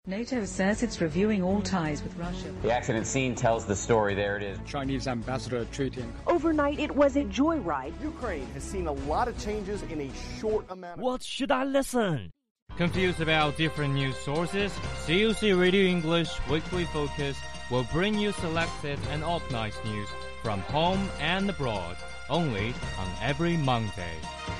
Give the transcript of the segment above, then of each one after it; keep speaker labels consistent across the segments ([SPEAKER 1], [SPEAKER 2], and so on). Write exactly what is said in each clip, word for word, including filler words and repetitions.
[SPEAKER 1] NATO says it's reviewing all ties with Russia.
[SPEAKER 2] The accident scene tells the story. There it is.
[SPEAKER 3] Chinese ambassador treating.
[SPEAKER 4] Overnight, it was a joyride.
[SPEAKER 5] Ukraine has seen a lot of changes in a short amount of...
[SPEAKER 6] What should I listen?
[SPEAKER 7] Confused about different news sources? C U C Radio English Weekly Focus will bring you selected and organized news from home and abroad, only on every Monday.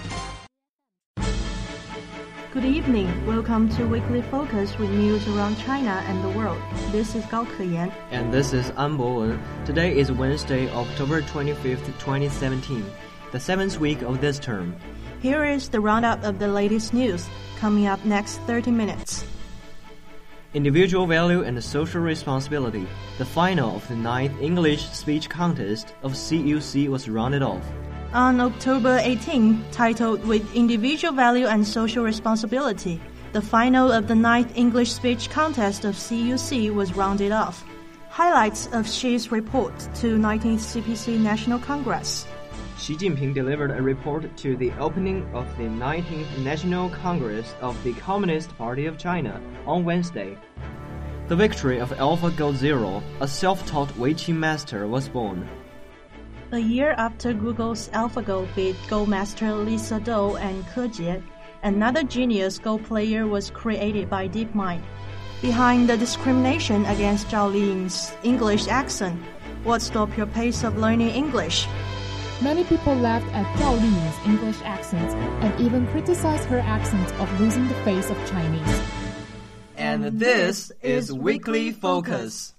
[SPEAKER 8] Good evening. Welcome to Weekly Focus with news around China and the world. This is Gao Keyan.
[SPEAKER 9] And this is An Bowen. Today is Wednesday, October twenty-fifth, twenty seventeen, the seventh week of this term.
[SPEAKER 8] Here is the roundup of the latest news, coming up next thirty minutes.
[SPEAKER 9] Individual value and social responsibility. The final of the ninth English speech contest of C U C was rounded off.
[SPEAKER 8] On October eighteenth, titled With Individual Value and Social Responsibility, the final of the ninth English speech contest of C U C was rounded off. Highlights of Xi's report to nineteenth C P C National Congress.
[SPEAKER 9] Xi Jinping delivered a report to the opening of the nineteenth National Congress of the Communist Party of China on Wednesday. The victory of AlphaGo Zero, a self-taught Weiqi master, was born.
[SPEAKER 8] A year after Google's AlphaGo beat Go master Lisa Dou and Ke Jie, another genius Go player was created by DeepMind. Behind the discrimination against Zhao Liying's English accent, what stopped your pace of learning English?
[SPEAKER 10] Many people laughed at Zhao Liying's English accent and even criticized her accent of losing the face of Chinese.
[SPEAKER 9] And this is Weekly Focus.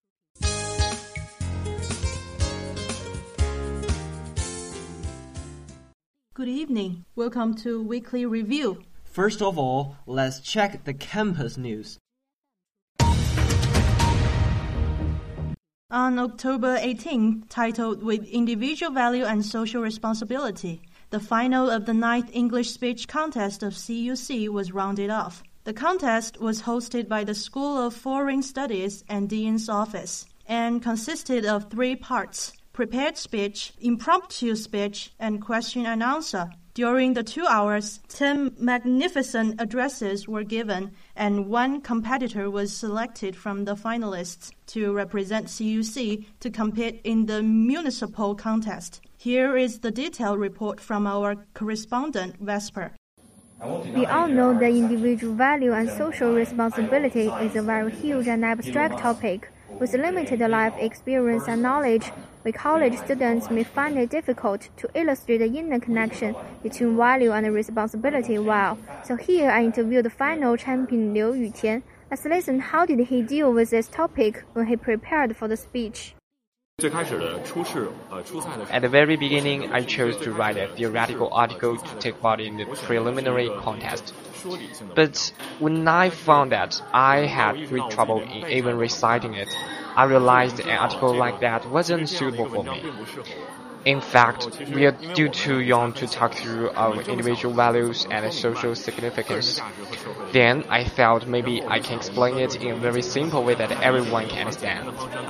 [SPEAKER 8] Good evening. Welcome to Weekly Review.
[SPEAKER 9] First of all, let's check the campus news.
[SPEAKER 8] On October eighteenth, titled With Individual Value and Social Responsibility, the final of the ninth English speech contest of C U C was rounded off. The contest was hosted by the School of Foreign Studies and Dean's Office and consisted of three parts: prepared speech, impromptu speech, and question and answer. During the two hours, ten magnificent addresses were given, and one competitor was selected from the finalists to represent C U C to compete in the municipal contest. Here is the detailed report from our correspondent, Vesper.
[SPEAKER 11] We all know that individual value and social responsibility is a very huge and abstract topic. With limited life experience and knowledge, we college students may find it difficult to illustrate the inner connection between value and responsibility well. So here I interviewed the final champion Liu Yutian. Let's listen how did he deal with this topic when he prepared for the speech.
[SPEAKER 12] At the very beginning, I chose to write a theoretical article to take part in the preliminary contest. But when I found that I had great trouble in even reciting it, I realized an article like that wasn't suitable for me. In fact, we are still too young to talk through our individual values and social significance. Then I felt maybe I can explain it in a very simple way that everyone can understand.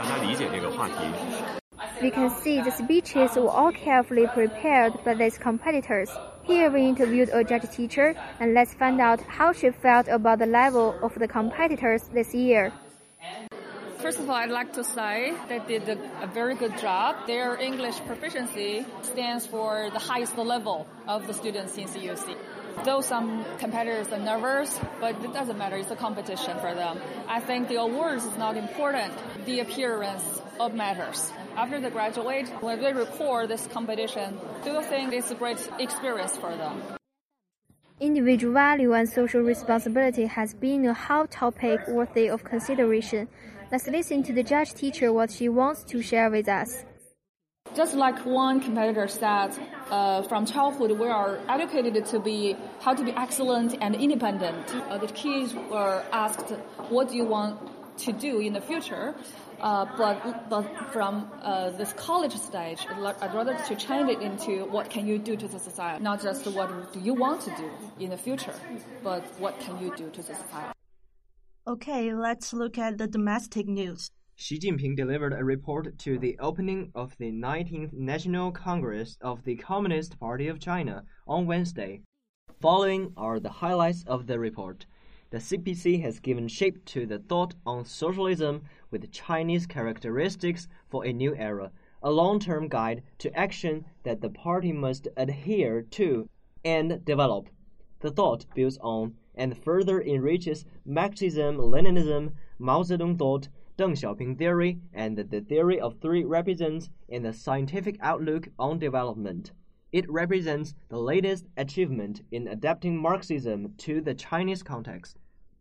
[SPEAKER 11] We can see the speeches were all carefully prepared by these competitors. Here we interviewed a judge teacher, and let's find out how she felt about the level of the competitors this year.
[SPEAKER 13] First of all, I'd like to say they did a, a very good job. Their English proficiency stands for the highest level of the students in C U C. Though some competitors are nervous, but it doesn't matter. It's a competition for them. I think the awards is not important. The appearance of matters. After they graduate, when they record this competition, do you think it's a great experience for them?
[SPEAKER 11] Individual value and social responsibility has been a hot topic worthy of consideration. Let's listen to the judge teacher what she wants to share with us.
[SPEAKER 13] Just like one competitor said, uh, from childhood we are educated to be how to be excellent and independent. Uh, the kids were asked, what do you want to do in the future? Uh, but, but from uh, this college stage, I'd rather to change it into what can you do to the society, not just what do you want to do in the future, but what can you do to the society.
[SPEAKER 8] Okay, let's look at the domestic news.
[SPEAKER 9] Xi Jinping delivered a report to the opening of the nineteenth National Congress of the Communist Party of China on Wednesday. Following are the highlights of the report. The C P C has given shape to the thought on socialism with Chinese characteristics for a new era, a long-term guide to action that the party must adhere to and develop. The thought builds on and further enriches Marxism, Leninism, Mao Zedong thought, Deng Xiaoping theory, and the theory of three represents in the scientific outlook on development. It represents the latest achievement in adapting Marxism to the Chinese context.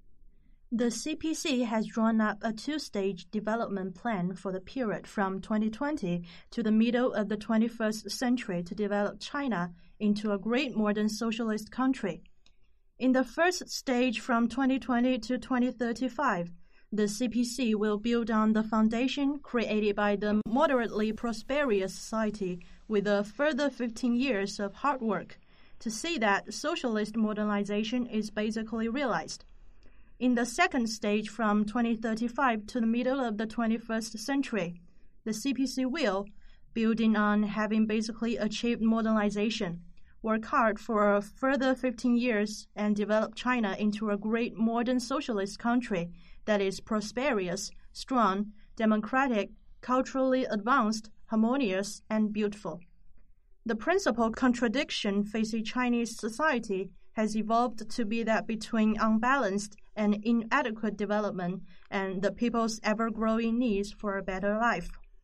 [SPEAKER 8] The C P C has drawn up a two-stage development plan for the period from twenty twenty to the middle of the twenty-first century to develop China into a great modern socialist country. In the first stage from twenty twenty to twenty thirty-five, the C P C will build on the foundation created by the moderately prosperous society with a further fifteen years of hard work to see that socialist modernization is basically realized. In the second stage from twenty thirty-five to the middle of the twenty-first century, the C P C will, building on having basically achieved modernization, work hard for a further fifteen years and develop China into a great modern socialist country that is prosperous, strong, democratic, culturally advanced, harmonious, and beautiful. The principal contradiction facing Chinese society has evolved to be that between unbalanced and inadequate development and the people's ever-growing needs for a better life.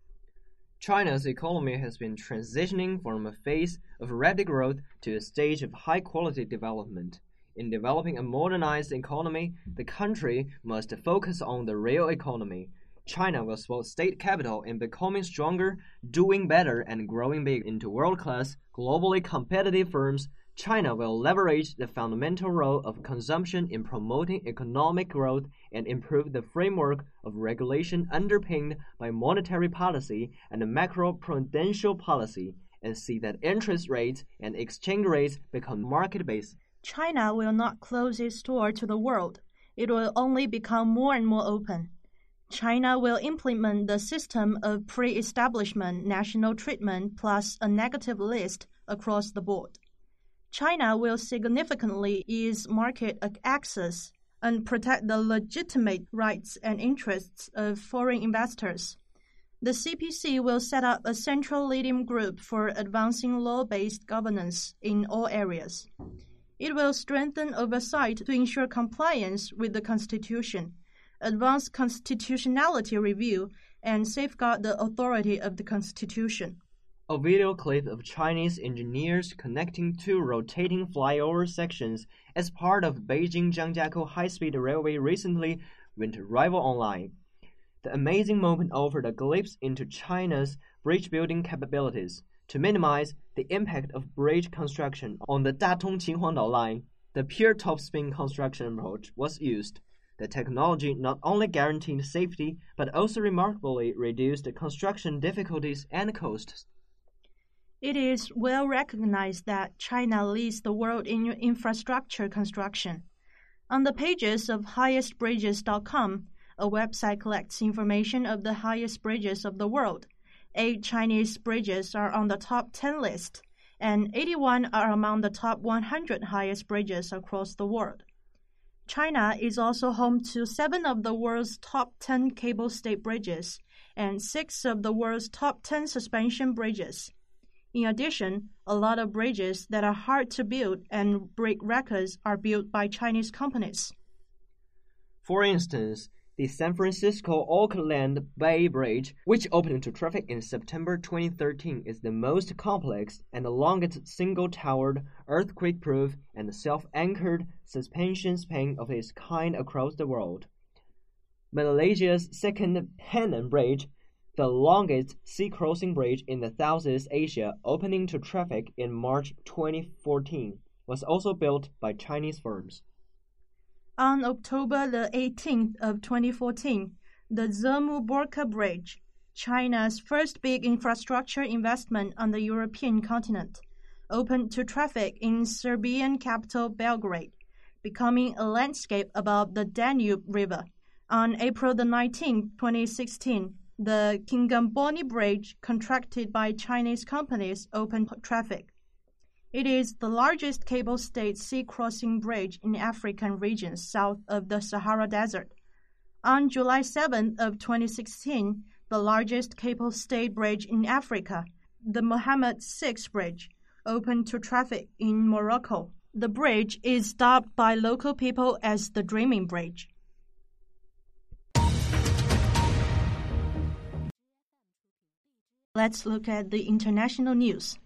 [SPEAKER 9] China's economy has been transitioning from a phase of rapid growth to a stage of high-quality development. In developing a modernized economy, the country must focus on the real economy. China will support state capital in becoming stronger, doing better, and growing big into world-class, globally competitive firms. China will leverage the fundamental role of consumption in promoting economic growth and improve the framework of regulation underpinned by monetary policy and macro-prudential policy, and see that interest rates and exchange rates become market-based.
[SPEAKER 8] China will not close its door to the world. It will only become more and more open. China will implement the system of pre-establishment national treatment plus a negative list across the board. China will significantly ease market access and protect the legitimate rights and interests of foreign investors. The C P C will set up a central leading group for advancing law-based governance in all areas. It will strengthen oversight to ensure compliance with the Constitution, advance constitutionality review, and safeguard the authority of the Constitution.
[SPEAKER 9] A video clip of Chinese engineers connecting two rotating flyover sections as part of Beijing Zhangjiakou high-speed railway recently went viral online. The amazing moment offered a glimpse into China's bridge-building capabilities to minimize the impact of bridge construction on the Datong-Qinhuangdao line. The pure top-spin construction approach was used. The technology not only guaranteed safety but also remarkably reduced construction difficulties and costs.
[SPEAKER 8] It is well recognized that China leads the world in infrastructure construction. On the pages of highest bridges dot com, a website collects information of the highest bridges of the world. Eight Chinese bridges are on the top ten list, and eighty-one are among the top one hundred highest bridges across the world. China is also home to seven of the world's top ten cable-stayed bridges and six of the world's top ten suspension bridges. In addition, a lot of bridges that are hard to build and break records are built by Chinese companies.
[SPEAKER 9] For instance, the San Francisco Oakland Bay Bridge, which opened to traffic in September twenty thirteen, is the most complex and the longest single-towered, earthquake-proof, and self-anchored suspension span of its kind across the world. Malaysia's second Penang Bridge, the longest sea-crossing bridge in the Southeast Asia, opening to traffic in March twenty fourteen, was also built by Chinese firms.
[SPEAKER 8] On October the eighteenth of twenty fourteen, the Zemu-Borka Bridge, China's first big infrastructure investment on the European continent, opened to traffic in Serbian capital Belgrade, becoming a landscape above the Danube River. On April the nineteenth, twenty sixteen, the Kinganboni Bridge, contracted by Chinese companies, opened traffic. It is the largest cable-stayed sea-crossing bridge in African regions south of the Sahara Desert. On July seventh of twenty sixteen, the largest cable-stayed bridge in Africa, the Mohammed the sixth Bridge, opened to traffic in Morocco. The bridge is dubbed by local people as the Dreaming Bridge. Let's look at the international news.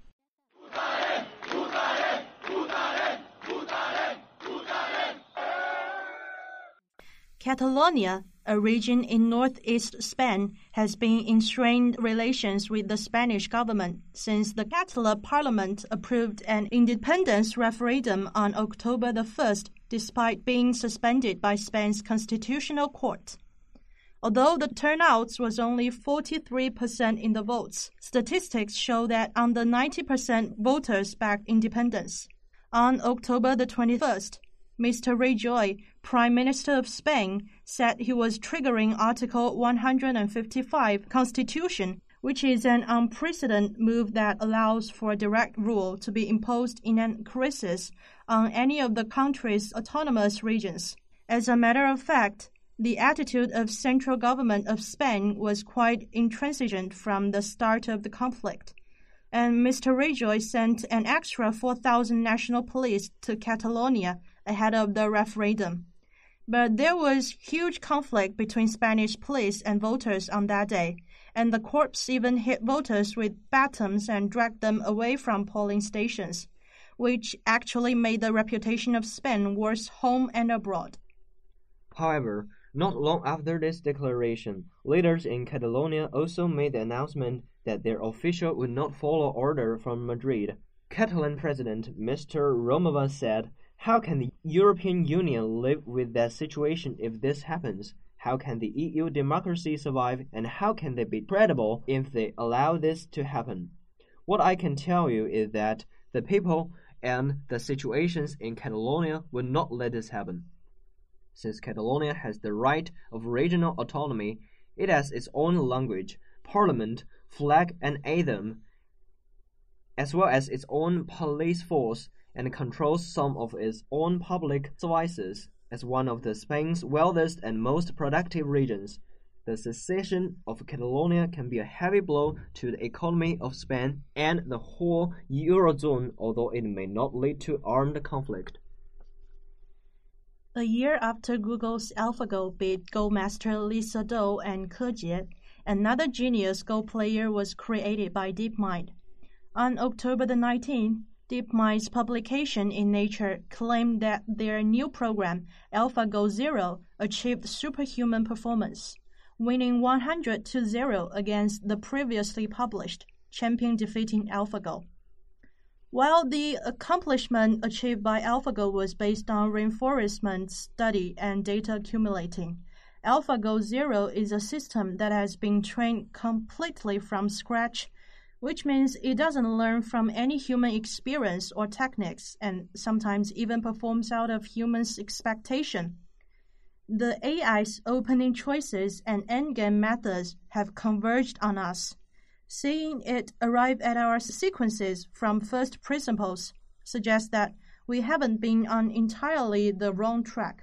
[SPEAKER 8] Catalonia, a region in northeast Spain, has been in strained relations with the Spanish government since the Catalan parliament approved an independence referendum on October the first, despite being suspended by Spain's constitutional court. Although the turnout was only forty-three percent in the votes, statistics show that under ninety percent voters backed independence. On October the twenty-first, Mister Rajoy, Prime Minister of Spain, said he was triggering Article one hundred fifty-five Constitution, which is an unprecedented move that allows for direct rule to be imposed in an crisis on any of the country's autonomous regions. As a matter of fact, the attitude of central government of Spain was quite intransigent from the start of the conflict, and Mister Rajoy sent an extra four thousand national police to Catalonia ahead of the referendum. But there was huge conflict between Spanish police and voters on that day, and the corps even hit voters with batons and dragged them away from polling stations, which actually made the reputation of Spain worse home and abroad.
[SPEAKER 9] However, not long after this declaration, leaders in Catalonia also made the announcement that their official would not follow order from Madrid. Catalan President Mister Romeva said, "How can the European Union live with that situation if this happens? How can the E U democracy survive, and how can they be credible if they allow this to happen? What I can tell you is that the people and the situations in Catalonia will not let this happen. Since Catalonia has the right of regional autonomy, it has its own language, parliament, flag and anthem, as well as its own police force, and controls some of its own public services. As one of the Spain's wealthiest and most productive regions, the secession of Catalonia can be a heavy blow to the economy of Spain and the whole Eurozone, although it may not lead to armed conflict."
[SPEAKER 8] A year after Google's AlphaGo beat Go master Lisa Dou and Ke Jie, another genius Go player was created by DeepMind. On October the nineteenth, DeepMind's publication in Nature claimed that their new program, AlphaGo Zero, achieved superhuman performance, winning one hundred to zero against the previously published champion defeating AlphaGo. While the accomplishment achieved by AlphaGo was based on reinforcement study and data accumulating, AlphaGo Zero is a system that has been trained completely from scratch, which means it doesn't learn from any human experience or techniques and sometimes even performs out of humans' expectation. The A I's opening choices and endgame methods have converged on us. Seeing it arrive at our sequences from first principles suggests that we haven't been on entirely the wrong track.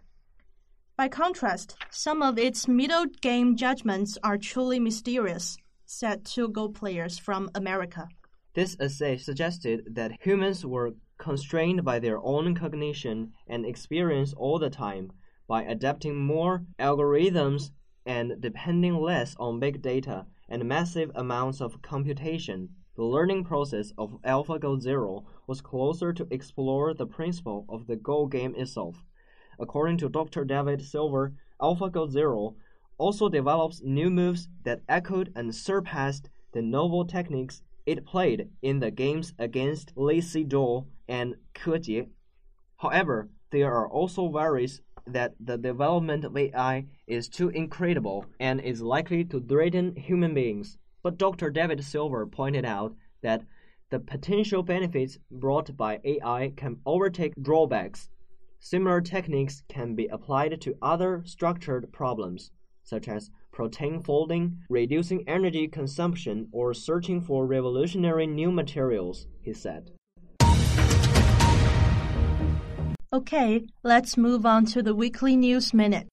[SPEAKER 8] By contrast, some of its middle game judgments are truly mysterious, said two Go players from America.
[SPEAKER 9] This essay suggested that humans were constrained by their own cognition and experience all the time. By adapting more algorithms and depending less on big data and massive amounts of computation, the learning process of AlphaGo Zero was closer to explore the principle of the Go game itself. According to Doctor David Silver, AlphaGo Zero also develops new moves that echoed and surpassed the novel techniques it played in the games against Lisa Dou and Ke Jie. However, there are also worries that the development of A I is too incredible and is likely to threaten human beings. But Doctor David Silver pointed out that the potential benefits brought by A I can overtake drawbacks. Similar techniques can be applied to other structured problems, such as protein folding, reducing energy consumption, or searching for revolutionary new materials, he said.
[SPEAKER 8] Okay, let's move on to the weekly news minute.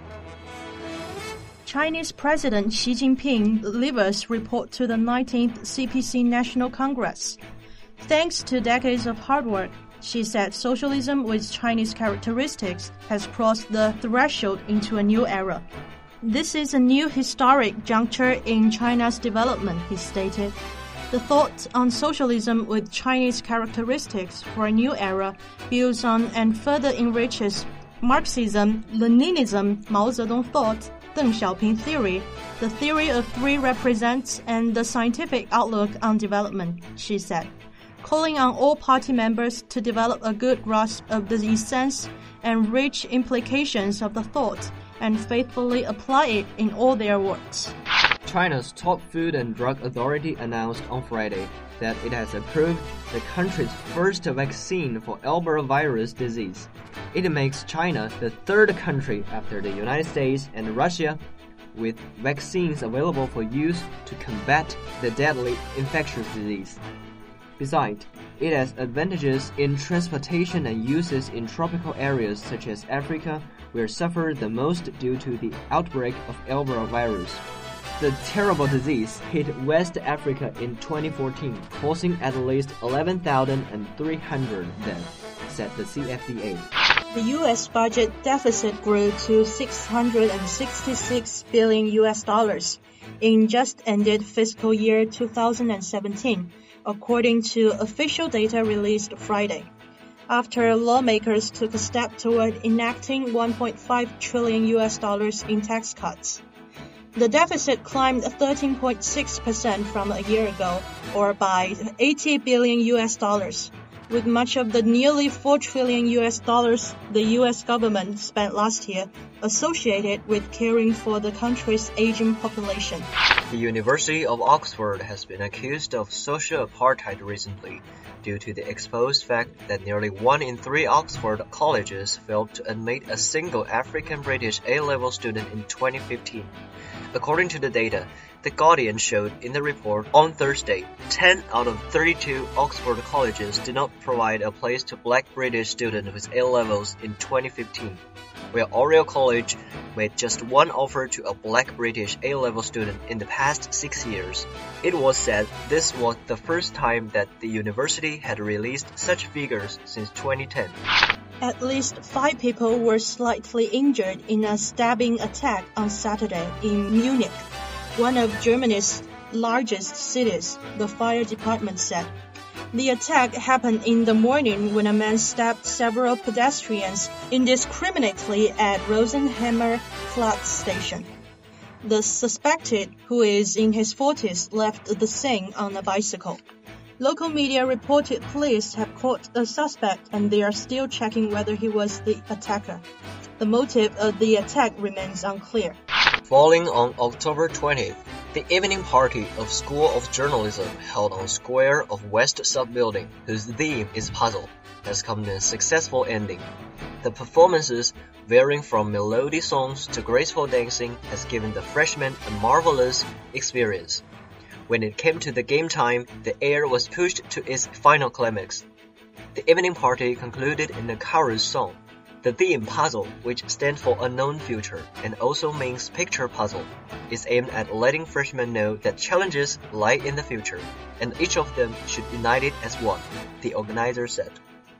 [SPEAKER 8] Chinese President Xi Jinping delivers report to the nineteenth C P C National Congress. Thanks to decades of hard work, she said socialism with Chinese characteristics has crossed the threshold into a new era. This is a new historic juncture in China's development, he stated. The thought on socialism with Chinese characteristics for a new era builds on and further enriches Marxism, Leninism, Mao Zedong thought, Deng Xiaoping theory, the theory of three represents, and the scientific outlook on development, she said, calling on all party members to develop a good grasp of the essence and rich implications of the thought and faithfully apply it in all their works.
[SPEAKER 9] China's top food and drug authority announced on Friday that it has approved the country's first vaccine for Ebola virus disease. It makes China the third country after the United States and Russia with vaccines available for use to combat the deadly infectious disease. Besides, it has advantages in transportation and uses in tropical areas such as Africa, where suffered the most due to the outbreak of Ebola virus. The terrible disease hit West Africa in twenty fourteen, causing at least eleven thousand three hundred deaths, said the C F D A.
[SPEAKER 8] The U S budget deficit grew to six hundred sixty-six billion U S dollars in just ended fiscal year two thousand seventeen, according to official data released Friday, after lawmakers took a step toward enacting one point five trillion U S dollars in tax cuts. The deficit climbed thirteen point six percent from a year ago, or by eighty billion U S dollars, with much of the nearly four trillion U S dollars the U S government spent last year associated with caring for the country's aging population.
[SPEAKER 6] The University of Oxford has been accused of social apartheid recently due to the exposed fact that nearly one in three Oxford colleges failed to admit a single African-British A-level student in twenty fifteen. According to the data, The Guardian showed in the report on Thursday, ten out of thirty-two Oxford colleges did not provide a place to black British students with A-levels in twenty fifteen, where Oriel College made just one offer to a black British A-level student in the past six years. It was said this was the first time that the university had released such figures since twenty ten.
[SPEAKER 8] At least five people were slightly injured in a stabbing attack on Saturday in Munich, one of Germany's largest cities, the fire department said. The attack happened in the morning when a man stabbed several pedestrians indiscriminately at Rosenheimer Platz station. The suspected, who is in his forties, left the scene on a bicycle. Local media reported police have caught a suspect and they are still checking whether he was the attacker. The motive of the attack remains unclear.
[SPEAKER 6] Falling on October twentieth, the evening party of School of Journalism held on Square of West Sub Building, whose theme is puzzle, has come to a successful ending. The performances, varying from melody songs to graceful dancing, has given the freshmen a marvelous experience. When it came to the game time, the air was pushed to its final climax. The evening party concluded in a chorus song. The theme puzzle, which stands for unknown future and also means picture puzzle, is aimed at letting freshmen know that challenges lie in the future, and each of them should unite it as one, the organizer said.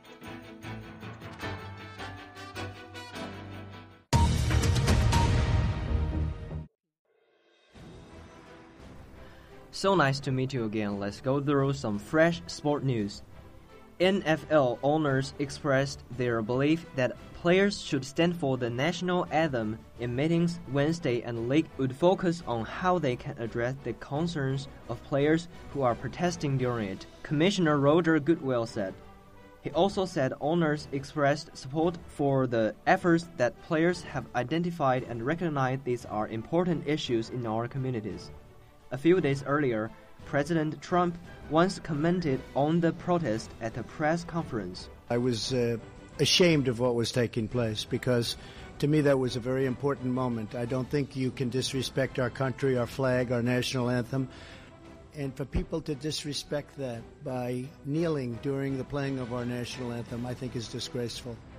[SPEAKER 9] So nice to meet you again. Let's go through some fresh sport news. N F L owners expressed their belief that players should stand for the national anthem in meetings Wednesday, and the league would focus on how they can address the concerns of players who are protesting during it, Commissioner Roger Goodwill said. He also said owners expressed support for the efforts that players have identified and recognized these are important issues in our communities. A few days earlier, President Trump once commented on the protest at a press conference.
[SPEAKER 14] I was uh, ashamed of what was taking place because to me that was a very important moment. I don't think you can disrespect our country, our flag, our national anthem. And for people to disrespect that by kneeling during the playing of our national anthem, I think is disgraceful.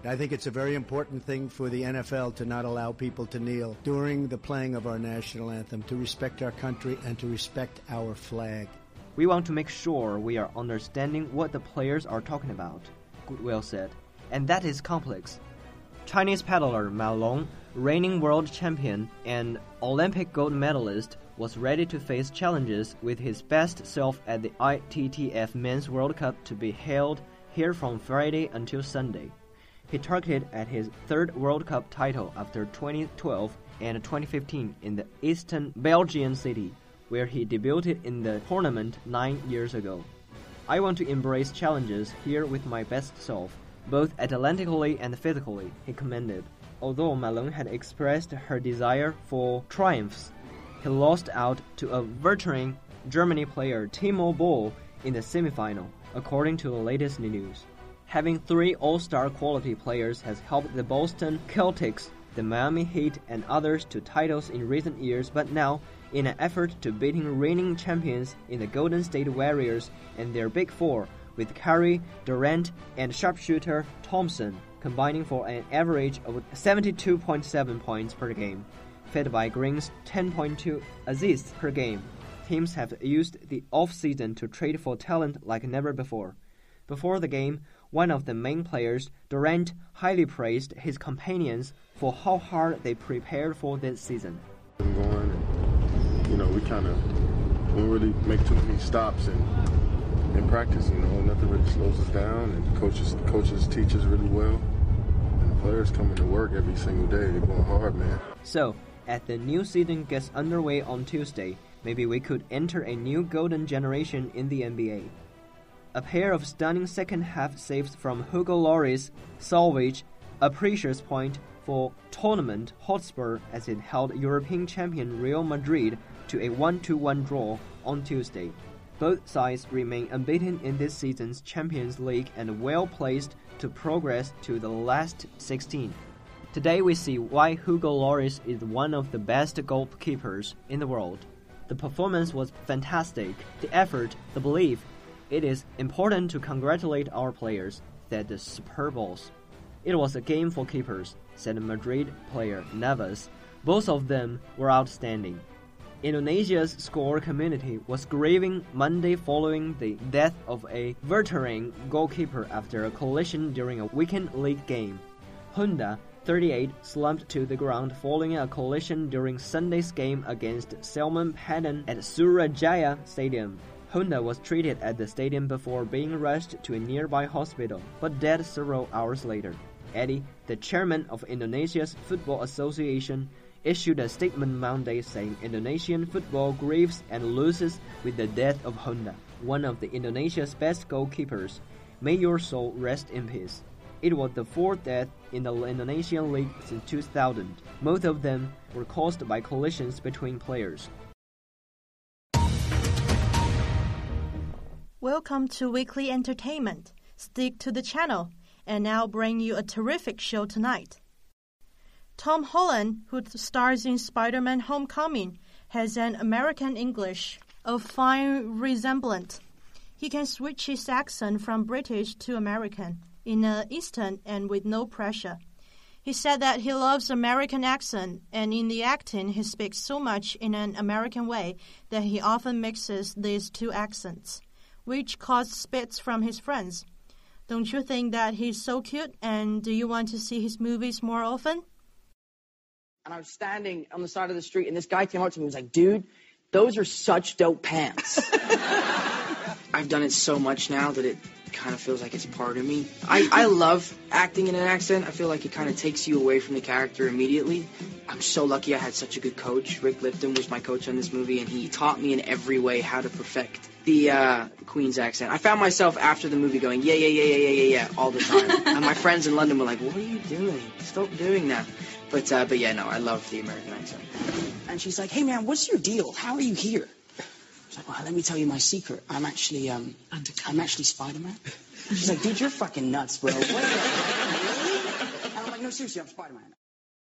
[SPEAKER 14] I think it's a very important thing for the N F L to not allow people to kneel during the playing of our national anthem, to respect our country and to respect our flag.
[SPEAKER 9] We want to make sure we are understanding what the players are talking about, Goodwill said, and that is complex. Chinese paddler Ma Long, reigning world champion and Olympic gold medalist, was ready to face challenges with his best self at the I T T F Men's World Cup to be held here from Friday until Sunday. He targeted at his third World Cup title after twenty twelve and twenty fifteen in the eastern Belgian city, where he debuted in the tournament nine years ago. I want to embrace challenges here with my best self, both athletically and physically, he commended. Although Ma Long had expressed her desire for triumphs, he lost out to a veteran Germany player Timo Boll in the semifinal, according to the latest news. Having three all-star quality players has helped the Boston Celtics, the Miami Heat, and others to titles in recent years, but now, in an effort to beating reigning champions in the Golden State Warriors and their Big Four, with Curry, Durant, and sharpshooter Thompson combining for an average of seventy-two point seven points per game, fed by Green's ten point two assists per game. Teams have used the off-season to trade for talent like never before. Before the game, one of the main players, Durant, highly praised his companions for how hard they prepared for this season.
[SPEAKER 15] I'm going and, you know, we kind of don't really make too many stops in, in practice, you know, nothing really slows us down, and the coaches, the coaches teach us really well, and the players coming to work every single day. They're going hard, man.
[SPEAKER 9] So, as the new season gets underway on Tuesday, maybe we could enter a new golden generation in the N B A. A pair of stunning second-half saves from Hugo Lloris salvaged a precious point for Tournament Hotspur as it held European champion Real Madrid to a one to one draw on Tuesday. Both sides remain unbeaten in this season's Champions League and well-placed to progress to the last sixteen. Today we see why Hugo Lloris is one of the best goalkeepers in the world. The performance was fantastic, the effort, the belief. It is important to congratulate our players, said the Super Boss. It was a game for keepers, said Madrid player Navas. Both of them were outstanding. Indonesia's score community was grieving Monday following the death of a veteran goalkeeper after a collision during a weekend league game. Honda, thirty-eight, slumped to the ground following a collision during Sunday's game against Salman Padang at Surajaya Stadium. Honda was treated at the stadium before being rushed to a nearby hospital, but died several hours later. Eddie, the chairman of Indonesia's Football Association, issued a statement Monday saying Indonesian football grieves and loses with the death of Honda, one of the Indonesia's best goalkeepers. May your soul rest in peace. It was the fourth death in the Indonesian league since two thousand. Most of them were caused by collisions between players.
[SPEAKER 8] Welcome to Weekly Entertainment. Stick to the channel, and I'll bring you a terrific show tonight. Tom Holland, who stars in Spider-Man Homecoming, has an American English of fine resemblance. He can switch his accent from British to American in an instant and with no pressure. He said that he loves American accent, and in the acting he speaks so much in an American way that he often mixes these two accents, which caused spits from his friends. Don't you think that he's so cute, and do you want to see his movies more often?
[SPEAKER 16] And I was standing on the side of the street, and this guy came up to me and was like, dude, those are such dope pants. I've done it so much now that it kind of feels like it's part of me. I, I love acting in an accent. I feel like it kind of takes you away from the character immediately. I'm so lucky I had such a good coach. Rick Lipton was my coach on this movie, and he taught me in every way how to perfect the uh, Queen's accent. I found myself after the movie going, yeah, yeah, yeah, yeah, yeah, yeah, yeah, all the time. And my friends in London were like, what are you doing? Stop doing that. But, uh, but yeah, no, I love the American accent. And she's like, hey, man, what's your deal? How are you here? I was like, well, let me tell you my secret. I'm actually, um, I'm actually Spider-Man. She's like, dude, you're fucking nuts, bro. What? Really? And I'm like, no, seriously, I'm Spider-Man.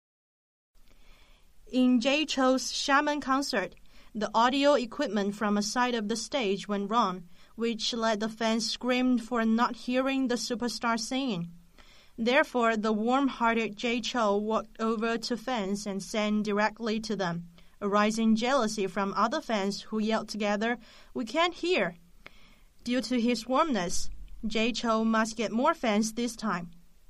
[SPEAKER 8] In Jay Chou's Shaman concert, the audio equipment from a side of the stage went wrong, which led the fans scream for not hearing the superstar singing. Therefore, the warm-hearted Jay Chou walked over to fans and sang directly to them, arising jealousy from other fans who yelled together, "We can't hear." Due to his warmness, Jay Chou must get more fans this time.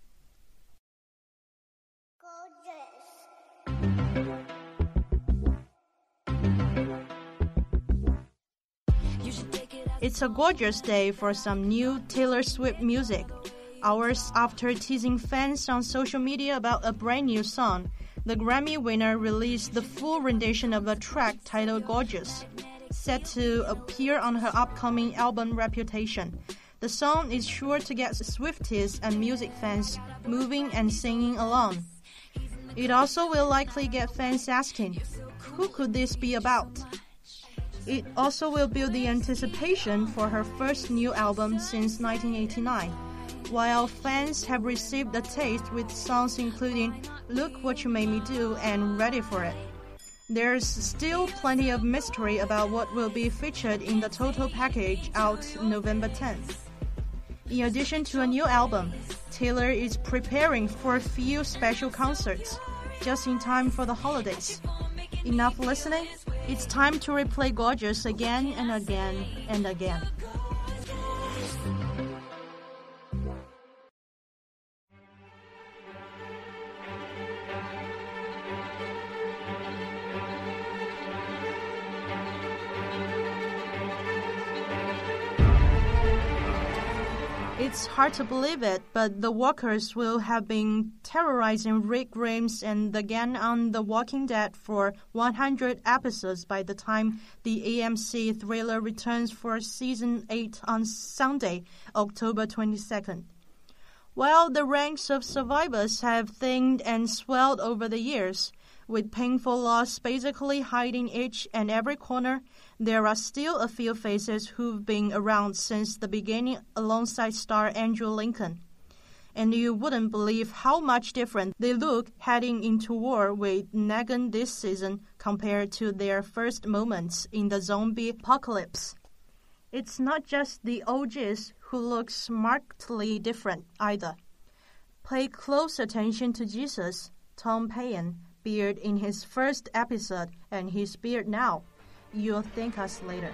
[SPEAKER 8] It's a gorgeous day for some new Taylor Swift music. Hours after teasing fans on social media about a brand new song, the Grammy winner released the full rendition of a track titled Gorgeous, set to appear on her upcoming album Reputation. The song is sure to get Swifties and music fans moving and singing along. It also will likely get fans asking, who could this be about? It also will build the anticipation for her first new album since nineteen eighty-nine, while fans have received a taste with songs including Look What You Made Me Do and Ready For It. There's still plenty of mystery about what will be featured in the total package out November tenth. In addition to a new album, Taylor is preparing for a few special concerts, just in time for the holidays. Enough listening? It's time to replay Gorgeous again and again and again. It's hard to believe it, but the Walkers will have been terrorizing Rick Grimes and the gang on The Walking Dead for one hundred episodes by the time the A M C thriller returns for Season eight on Sunday, October twenty-second. While the ranks of survivors have thinned and swelled over the years, with painful loss basically hiding each and every corner, there are still a few faces who've been around since the beginning alongside star Andrew Lincoln. And you wouldn't believe how much different they look heading into war with Negan this season compared to their first moments in the zombie apocalypse. It's not just the O Gs who look markedly different either. Pay close attention to Jesus, Tom Paine, beard in his first episode and his beard now. You'll thank us later.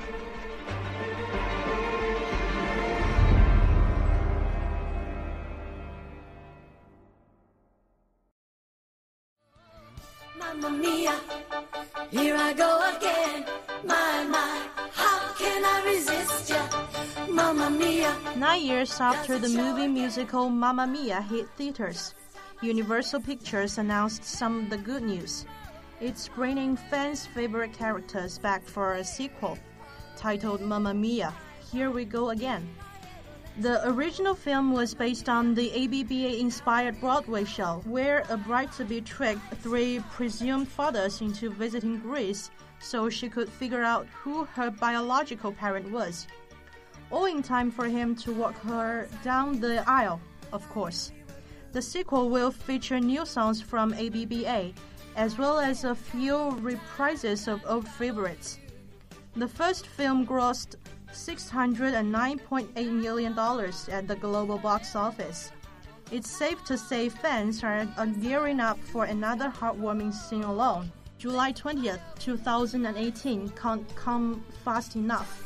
[SPEAKER 17] Mamma mia, here I go again. My, my, how can I resist ya? Mamma mia.
[SPEAKER 8] Nine years after the movie musical Mamma Mia hit theaters, Universal Pictures announced some of the good news. It's bringing fans' favorite characters back for a sequel, titled Mamma Mia, Here We Go Again. The original film was based on the A B B A-inspired Broadway show, where a bride-to-be tricked three presumed fathers into visiting Greece so she could figure out who her biological parent was. All in time for him to walk her down the aisle, of course. The sequel will feature new songs from A B B A, as well as a few reprises of old favorites. The first film grossed six hundred nine point eight million dollars at the global box office. It's safe to say fans are, are gearing up for another heartwarming sing-along. July twentieth, twenty eighteen can't come fast enough.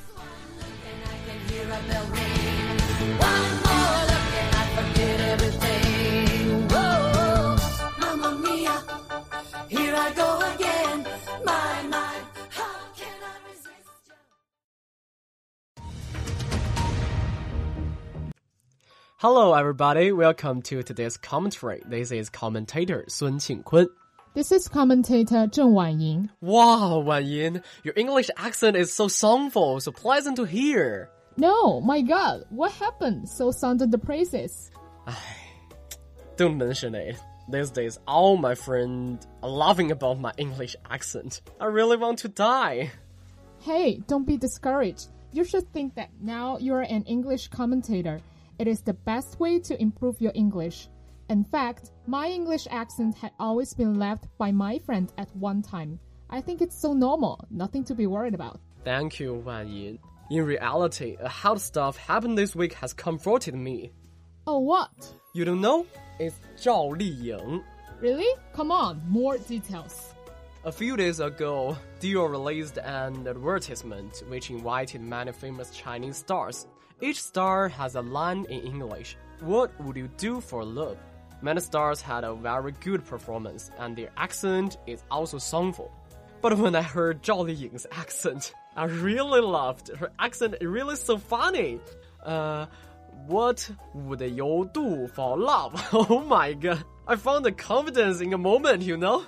[SPEAKER 17] Here I go again, my, my, how can I resist you?
[SPEAKER 18] Hello everybody, welcome to today's commentary. This is commentator Sun Qingkun.
[SPEAKER 10] This is commentator Zheng Wanying.
[SPEAKER 18] Wow, Wanying, your English accent is so songful, so pleasant to hear.
[SPEAKER 10] No, my God, what happened? So sounded the praises.
[SPEAKER 18] Don't mention it. These days, all my friends are laughing about my English accent. I really want to die.
[SPEAKER 10] Hey, don't be discouraged. You should think that now you're an English commentator. It is the best way to improve your English. In fact, my English accent had always been laughed by my friend at one time. I think it's so normal, nothing to be worried about.
[SPEAKER 18] Thank you, Wan Yin. In reality, a hot stuff happened this week has comforted me.
[SPEAKER 10] Oh, what?
[SPEAKER 18] You don't know? It's Zhao Liying.
[SPEAKER 10] Really? Come on, more details.
[SPEAKER 18] A few days ago, Dior released an advertisement which invited many famous Chinese stars. Each star has a line in English. What would you do for love? Many stars had a very good performance, and their accent is also songful. But when I heard Zhao Liying's accent, I really loved her accent. Is really so funny. Uh, what would you do for love? Oh my god. I found the confidence in a moment, you know?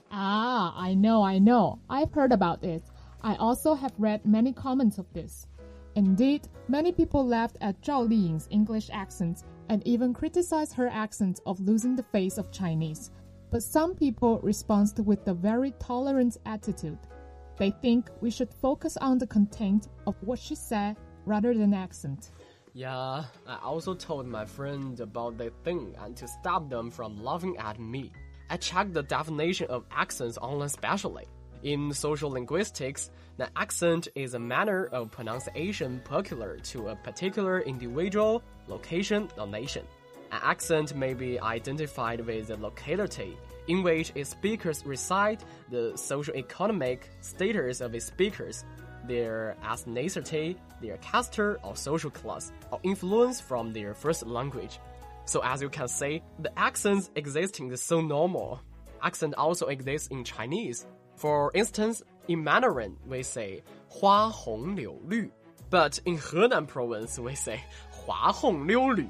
[SPEAKER 10] Ah, I know, I know. I've heard about it. I also have read many comments of this. Indeed, many people laughed at Zhao Liying's English accent and even criticized her accent of losing the face of Chinese. But some people responded with a very tolerant attitude. They think we should focus on the content of what she said rather than accent.
[SPEAKER 18] Yeah, I also told my friend about the thing and to stop them from laughing at me. I checked the definition of accents online specially. In social linguistics, the accent is a manner of pronunciation peculiar to a particular individual, location, or nation. An accent may be identified with the locality in which its speakers reside, the socio-economic status of its speakers, their ethnicity, their caste or social class, or influence from their first language. So as you can see, the accents existing is so normal. Accent also exists in Chinese. For instance, in Mandarin, we say 花红柳绿. But in Henan province, we say 花红柳绿.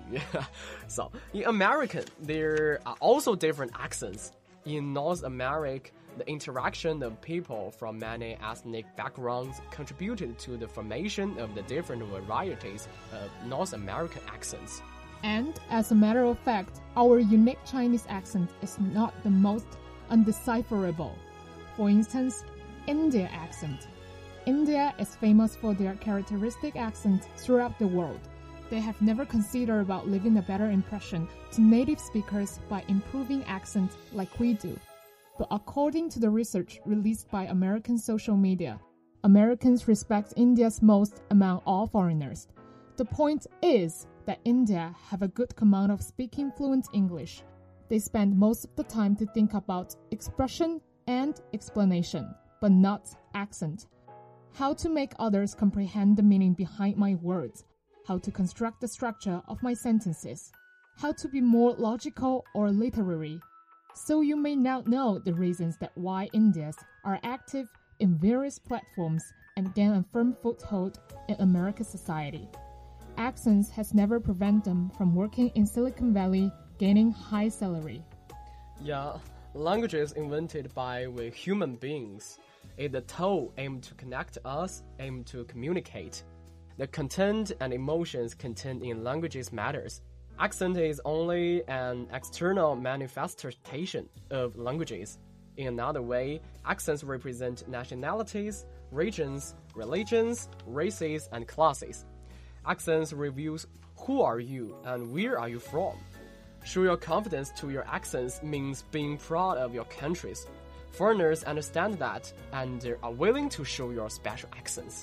[SPEAKER 18] So, in American, there are also different accents. In North America, the interaction of people from many ethnic backgrounds contributed to the formation of the different varieties of North American accents.
[SPEAKER 10] And, as a matter of fact, our unique Chinese accent is not the most undecipherable. For instance, India accent. India is famous for their characteristic accent throughout the world. They have never considered about leaving a better impression to native speakers by improving accent like we do. But according to the research released by American social media, Americans respect India's most among all foreigners. The point is that India have a good command of speaking fluent English. They spend most of the time to think about expression and explanation, but not accent. How to make others comprehend the meaning behind my words, how to construct the structure of my sentences, how to be more logical or literary. So you may now know the reasons that why Indians are active in various platforms and gain a firm foothold in American society. Accents has never prevented them from working in Silicon Valley, gaining high salary.
[SPEAKER 18] Yeah, languages invented by we human beings is a tool aimed to connect us, aimed to communicate. The content and emotions contained in languages matters. Accent is only an external manifestation of languages. In another way, accents represent nationalities, regions, religions, races, and classes. Accents reveals who are you and where are you from. Show your confidence to your accents means being proud of your countries. Foreigners understand that and are willing to show your special accents.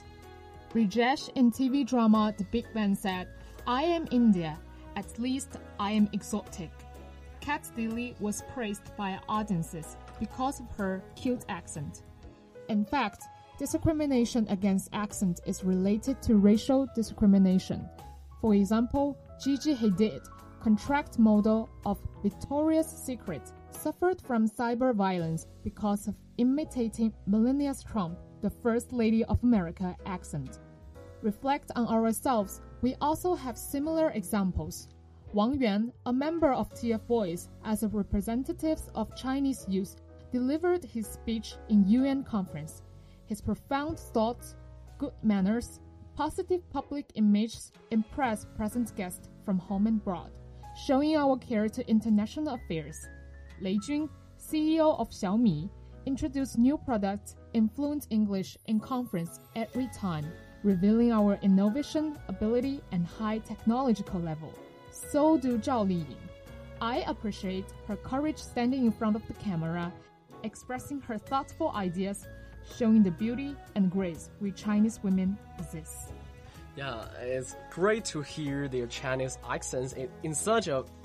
[SPEAKER 10] Rajesh in T V drama The Big Bang said, I am India, at least I am exotic. Kat Dilley was praised by audiences because of her cute accent. In fact, discrimination against accent is related to racial discrimination. For example, Gigi Hadid, contract model of Victoria's Secret, suffered from cyber violence because of imitating Melania Trump, the First Lady of America accent. Reflect on ourselves, we also have similar examples. Wang Yuan, a member of T F Boys as a representative of Chinese youth, delivered his speech in U N conference. His profound thoughts, good manners, positive public image impressed present guests from home and abroad, showing our care to international affairs. Lei Jun, C E O of Xiaomi, introduced new products in fluent English in conference every time, revealing our innovation, ability, and high technological level. So do Zhao Liying. I appreciate her courage standing in front of the camera, expressing her thoughtful ideas, showing the beauty and grace which Chinese women possess.
[SPEAKER 18] Yeah, it's great to hear their Chinese accents in, in such a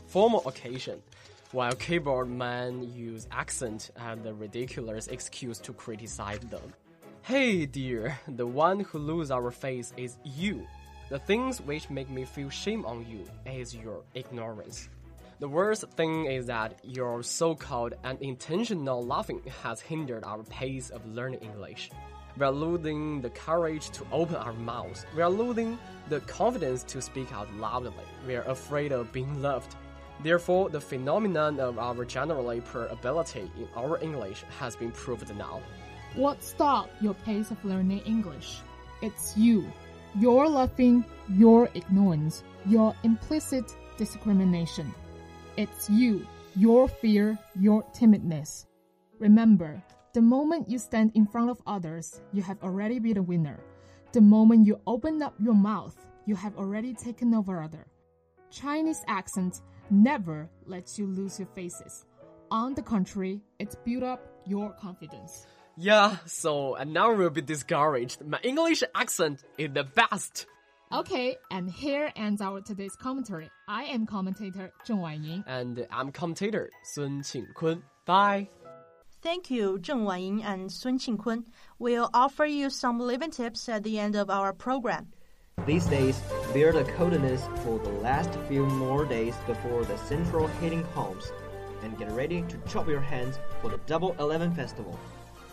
[SPEAKER 18] formal occasion, while keyboard men use accent and the ridiculous excuse to criticize them. Hey dear, the one who lose our face is you. The things which make me feel shame on you is your ignorance. The worst thing is that your so-called unintentional laughing has hindered our pace of learning English. We are losing the courage to open our mouths. We are losing the confidence to speak out loudly. We are afraid of being loved. Therefore, the phenomenon of our generally poor ability in our English has been proved now.
[SPEAKER 10] What stopped your pace of learning English? It's you. Your laughing, your ignorance, your implicit discrimination. It's you, your fear, your timidness. Remember, the moment you stand in front of others, you have already been a winner. The moment you open up your mouth, you have already taken over others. Chinese accent never lets you lose your faces. On the contrary, it builds up your confidence.
[SPEAKER 18] Yeah, so I now will be discouraged. My English accent is the best.
[SPEAKER 10] Okay, and here ends our today's commentary. I am commentator Zheng Wanying.
[SPEAKER 18] And I'm commentator Sun Qingkun. Bye.
[SPEAKER 8] Thank you, Zheng Wanying and Sun Qingkun. We'll offer you some living tips at the end of our program.
[SPEAKER 9] These days, bear the coldness for the last few more days before the central heating comes, and get ready to chop your hands for the Double Eleven Festival.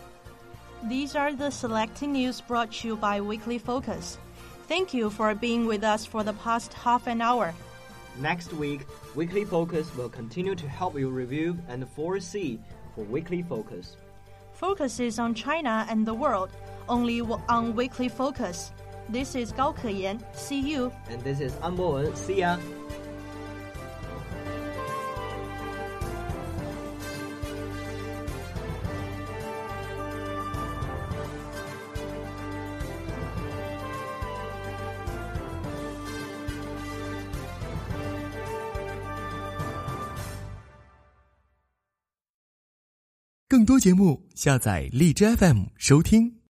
[SPEAKER 8] These are the selected news brought to you by Weekly Focus. Thank you for being with us for the past half an hour.
[SPEAKER 9] Next week, Weekly Focus will continue to help you review and foresee for Weekly Focus.
[SPEAKER 8] Focus is on China and the world, only on Weekly Focus. This is Gao Keyan. See you.
[SPEAKER 9] And this is An Bowen. See ya.
[SPEAKER 19] 更多节目，下载荔枝 F M 收听。